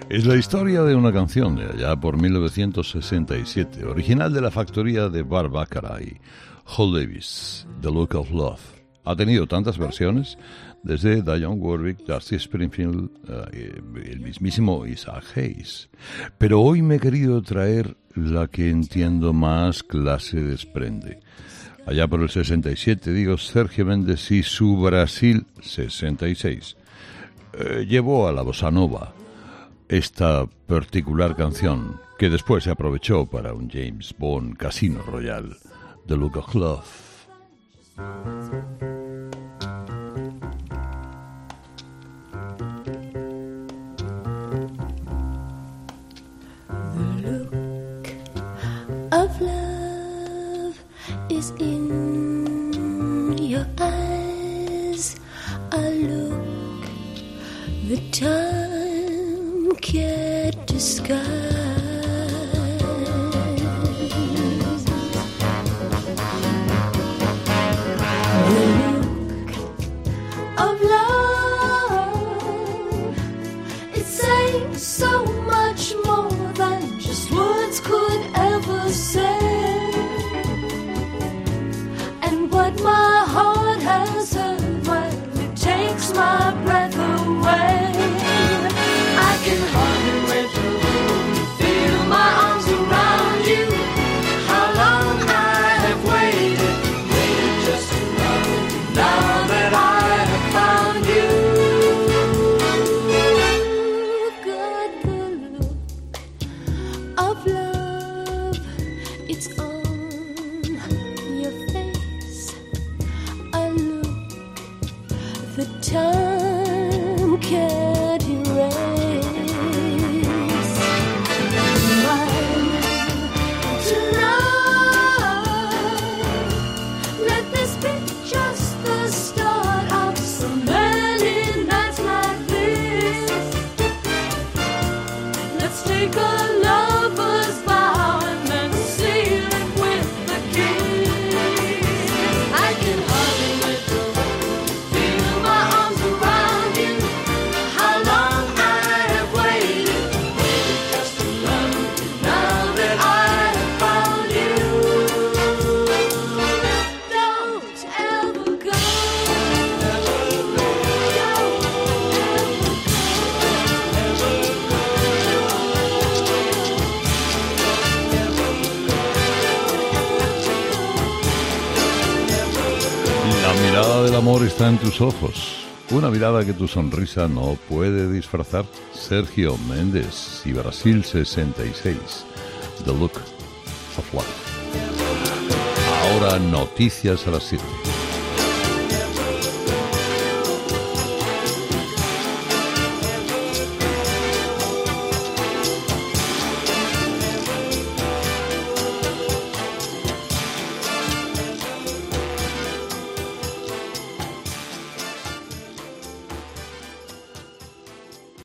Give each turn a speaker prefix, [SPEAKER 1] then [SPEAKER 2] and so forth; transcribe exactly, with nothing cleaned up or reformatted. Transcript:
[SPEAKER 1] Es la historia de una canción de allá por mil novecientos sesenta y siete, original de la factoría de Burt Bacharach y Hal Davis, The Look of Love. Ha tenido tantas versiones, desde Dionne Warwick, Dusty Springfield, uh, el mismísimo Isaac Hayes. Pero hoy me he querido traer la que entiendo más clase desprende. Allá por el sesenta y siete, digo, Sergio Méndez y su Brasil sesenta y seis eh, llevó a la bossa nova esta particular canción que después se aprovechó para un James Bond Casino Royale, The Look of Love.
[SPEAKER 2] Of love is in your eyes, a look the time can't disguise. The look of love, it saying so much more than just words could ever say, and what my heart has heard, well, it takes my breath away. I can hardly wait to feel my arms around you. How long I have waited, waited just to love you. Now that I have found you, you've got the look of love, it's on your face, a look the time can't erase. Mine tonight, let this be just the start of so many nights like this. Let's take a lover's vow and then seal it with a kiss. I can hardly wait to feel my arms around you. How long I have waited, waited just to love you. Now that I have found you, don't ever go. Don't
[SPEAKER 1] La mirada del amor está en tus ojos, una mirada que tu sonrisa no puede disfrazar. Sergio Méndez y Brasil sesenta y seis, The Look of Love. Ahora noticias a las siete.